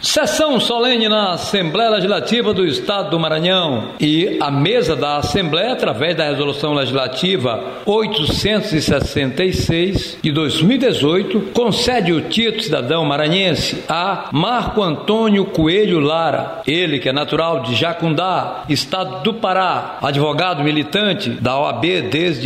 Sessão solene na Assembleia Legislativa do Estado do Maranhão e a mesa da Assembleia, através da Resolução Legislativa 866 de 2018, concede o título cidadão maranhense a Marco Antônio Coelho Lara, ele que é natural de Jacundá, Estado do Pará, advogado militante da OAB desde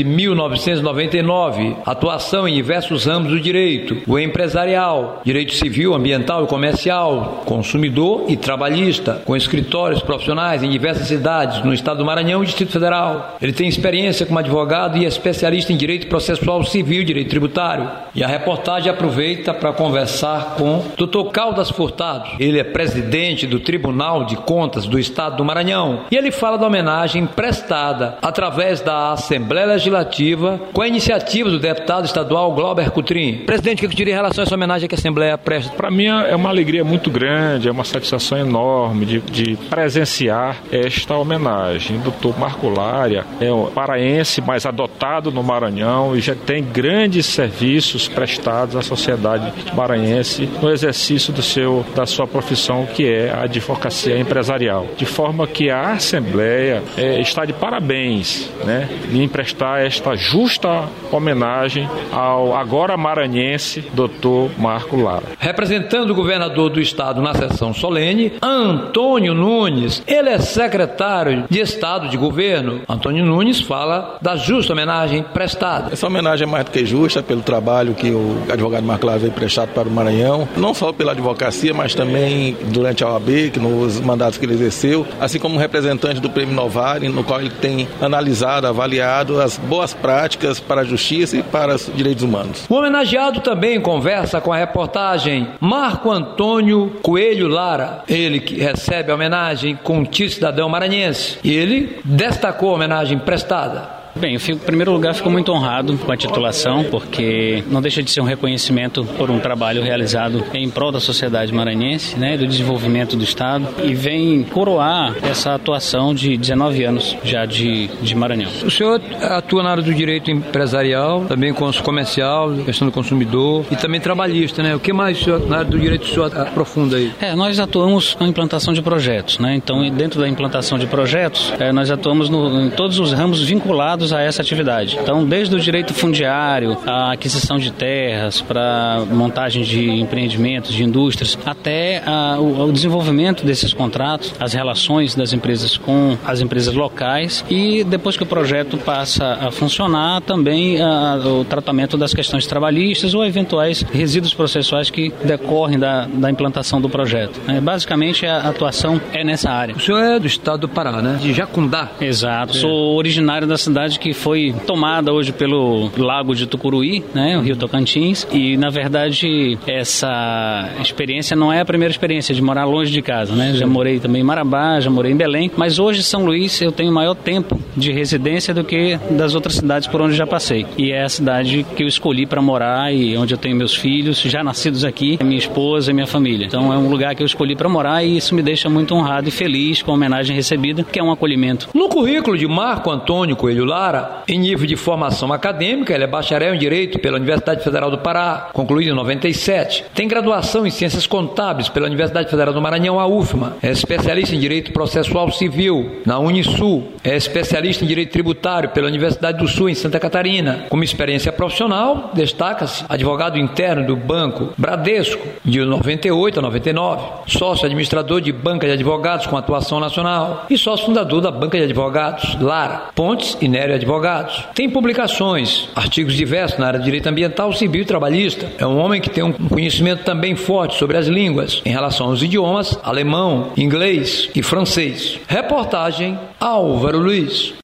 1999, atuação em diversos ramos do direito, o empresarial, direito civil, ambiental e comercial, consumidor e trabalhista, com escritórios profissionais em diversas cidades no estado do Maranhão e Distrito Federal. Ele tem experiência como advogado e é especialista em direito processual civil e direito tributário. E a reportagem aproveita para conversar com Dr. Caldas Furtado. Ele é presidente do Tribunal de Contas do Estado do Maranhão e ele fala da homenagem prestada através da Assembleia Legislativa com a iniciativa do deputado estadual Glauber Coutrin. Presidente, o que eu diria em relação a essa homenagem que a Assembleia presta? Para mim é uma alegria muito grande, é uma satisfação enorme de presenciar esta homenagem. O Dr. Marco Lara é um paraense, mas adotado no Maranhão e já tem grandes serviços prestados à sociedade maranhense no exercício da sua profissão, que é a advocacia empresarial. De forma que a Assembleia está de parabéns, em prestar esta justa homenagem ao agora maranhense Dr. Marco Lara. Representando o governador do estado na sessão solene, Antônio Nunes, ele é secretário de Estado de Governo. Antônio Nunes fala da justa homenagem prestada. Essa homenagem é mais do que justa pelo trabalho que o advogado Marco Lara veio prestado para o Maranhão, não só pela advocacia, mas também durante a OAB, que nos mandatos que ele exerceu, assim como representante do Prêmio Novare, no qual ele tem analisado, avaliado as boas práticas para a justiça e para os direitos humanos. O homenageado também conversa com a reportagem Marco Antônio Coelho Lara, ele que recebe a homenagem com o título cidadão maranhense, e ele destacou a homenagem prestada. Bem, em primeiro lugar, fico muito honrado com a titulação, porque não deixa de ser um reconhecimento por um trabalho realizado em prol da sociedade maranhense, do desenvolvimento do Estado, e vem coroar essa atuação de 19 anos já de Maranhão. O senhor atua na área do direito empresarial, também comercial, questão do consumidor e também trabalhista, O que mais na área do direito o senhor aprofunda aí? Nós atuamos com a implantação de projetos, Então, dentro da implantação de projetos, nós atuamos em todos os ramos vinculados a essa atividade. Então, desde o direito fundiário, a aquisição de terras, para montagem de empreendimentos, de indústrias, até o desenvolvimento desses contratos, as relações das empresas com as empresas locais e depois que o projeto passa a funcionar, também o tratamento das questões trabalhistas ou eventuais resíduos processuais que decorrem da implantação do projeto. Basicamente, a atuação é nessa área. O senhor é do estado do Pará, De Jacundá. Exato. Sou originário da cidade que foi tomada hoje pelo Lago de Tucuruí, o Rio Tocantins, e na verdade essa experiência não é a primeira experiência de morar longe de casa, Já morei também em Marabá, já morei em Belém, mas hoje São Luís eu tenho maior tempo de residência do que das outras cidades por onde já passei, e é a cidade que eu escolhi para morar e onde eu tenho meus filhos já nascidos aqui, minha esposa e minha família. Então é um lugar que eu escolhi para morar e isso me deixa muito honrado e feliz com a homenagem recebida, que é um acolhimento. No currículo de Marco Antônio Coelho Lara, em nível de formação acadêmica, ele é bacharel em Direito pela Universidade Federal do Pará, concluído em 97. Tem graduação em Ciências Contábeis pela Universidade Federal do Maranhão, a UFMA. É especialista em Direito Processual Civil na Unisul. É especialista em Direito Tributário pela Universidade do Sul, em Santa Catarina. Como experiência profissional, destaca-se advogado interno do Banco Bradesco, de 98 a 99. Sócio administrador de banca de advogados com atuação nacional. E sócio fundador da Banca de Advogados Lara, Pontes e Nery Advogados. Tem publicações, artigos diversos na área de direito ambiental, civil e trabalhista. É um homem que tem um conhecimento também forte sobre as línguas, em relação aos idiomas alemão, inglês e francês. Reportagem Álvaro Luiz.